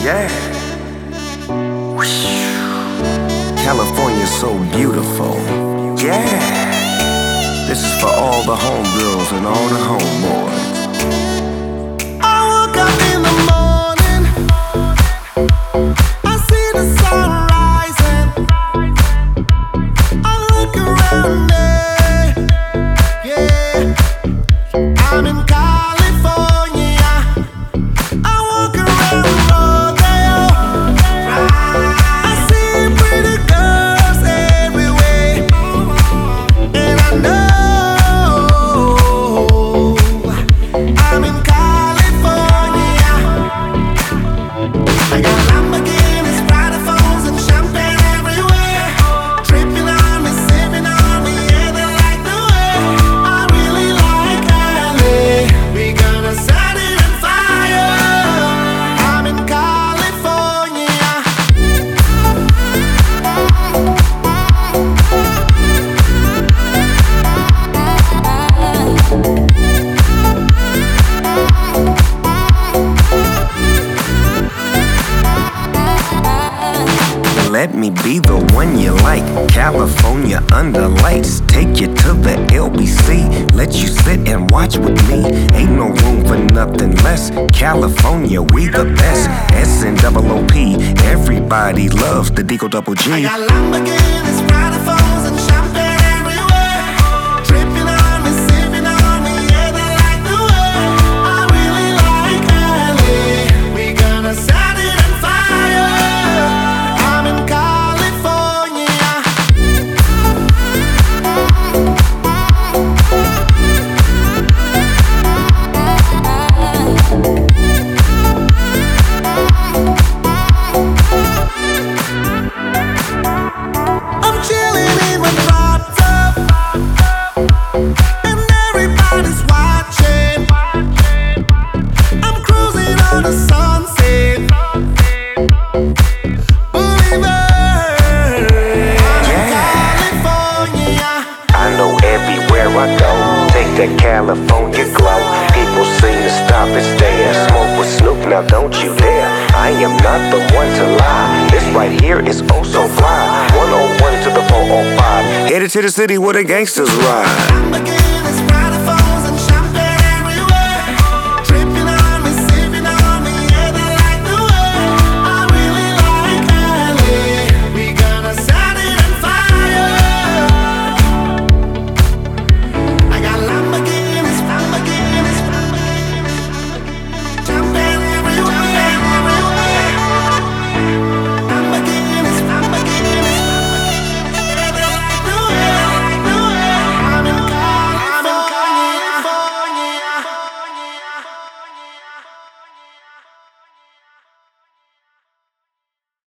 Yeah. California's so beautiful. Yeah. This is for all the homegirls and all the homeboys. I woke up in the morning, I see the sun rising. I look around me, yeah. I'm in California. I walk around Rodeo. I see pretty girls everywhere, and I know I'm in California. I got Lamborghinis, Prada phones, and champagne everywhere. Tripping on me, sipping on me, yeah, they like the way I really like LA. We gonna set it on fire. I'm in California. Let me be the one you like. California under lights. Take you to the LBC. Let you sit and watch with me. Ain't no room for nothing less. California, we the best. S&OOP. Everybody loves the Digo Double G. I got Lamborghinis, Prada phones, and champagne everywhere. Tripping on me, sipping on me, yeah, they like the way I really like LA. We gonna set it on fire. I'm in California. I'm chilling in my drop top, and everybody's watching. I'm cruising on the sunset. Boulevard, California. I know everywhere I go, take that California glow. People seem to stop and stare. Smoke with Snoop, now don't you dare. I am not the one to lie. This right here is oh so fly. 101 to the 405. Headed to the city where the gangsters ride. Lamborghinis,